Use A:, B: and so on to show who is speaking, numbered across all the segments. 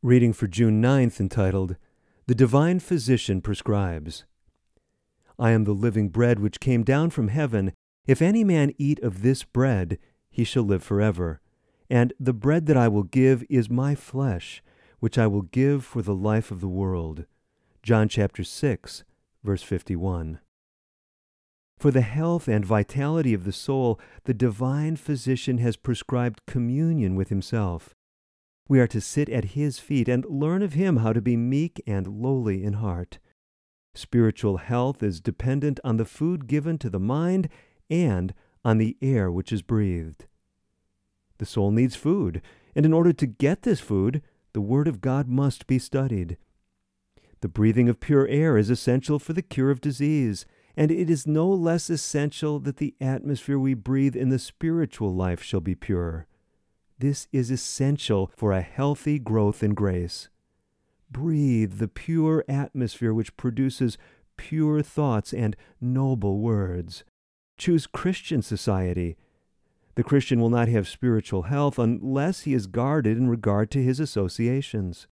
A: Reading for June 9th, entitled, "The Divine Physician Prescribes." I am the living bread which came down from heaven. If any man eat of this bread, he shall live forever. And the bread that I will give is my flesh, which I will give for the life of the world. John chapter 6, verse 51. For the health and vitality of the soul, the divine physician has prescribed communion with himself. We are to sit at his feet and learn of him how to be meek and lowly in heart. Spiritual health is dependent on the food given to the mind and on the air which is breathed. The soul needs food, and in order to get this food, the Word of God must be studied. The breathing of pure air is essential for the cure of disease, and it is no less essential that the atmosphere we breathe in the spiritual life shall be pure. This is essential for a healthy growth in grace. Breathe the pure atmosphere which produces pure thoughts and noble words. Choose Christian society. The Christian will not have spiritual health unless he is guarded in regard to his associations.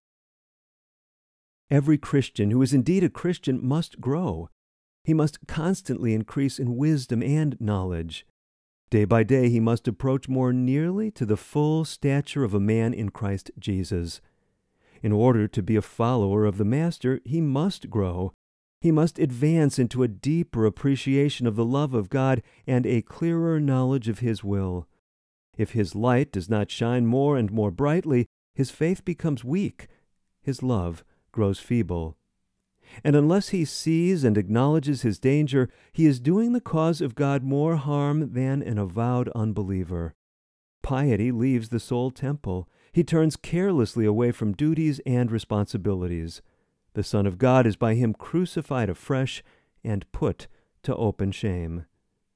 A: Every Christian who is indeed a Christian must grow. He must constantly increase in wisdom and knowledge. Day by day he must approach more nearly to the full stature of a man in Christ Jesus. In order to be a follower of the Master, he must grow. He must advance into a deeper appreciation of the love of God and a clearer knowledge of His will. If his light does not shine more and more brightly, his faith becomes weak, his love grows feeble. And unless he sees and acknowledges his danger, he is doing the cause of God more harm than an avowed unbeliever. Piety leaves the soul temple. He turns carelessly away from duties and responsibilities. The Son of God is by him crucified afresh and put to open shame.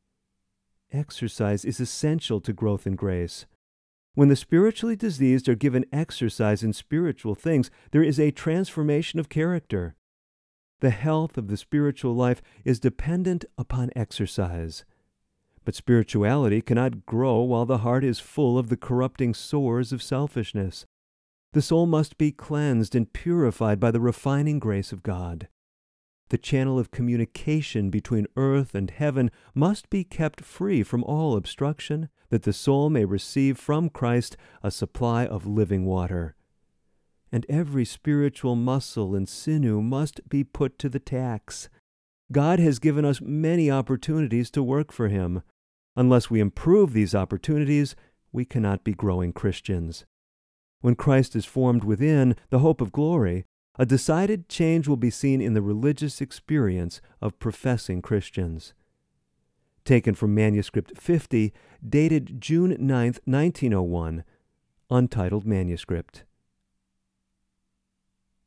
A: Exercise is essential to growth in grace. When the spiritually diseased are given exercise in spiritual things, there is a transformation of character. The health of the spiritual life is dependent upon exercise. But spirituality cannot grow while the heart is full of the corrupting sores of selfishness. The soul must be cleansed and purified by the refining grace of God. The channel of communication between earth and heaven must be kept free from all obstruction, that the soul may receive from Christ a supply of living water. And every spiritual muscle and sinew must be put to the tax. God has given us many opportunities to work for Him. Unless we improve these opportunities, we cannot be growing Christians. When Christ is formed within, the hope of glory, a decided change will be seen in the religious experience of professing Christians. Taken from Manuscript 50, dated June 9, 1901, untitled manuscript.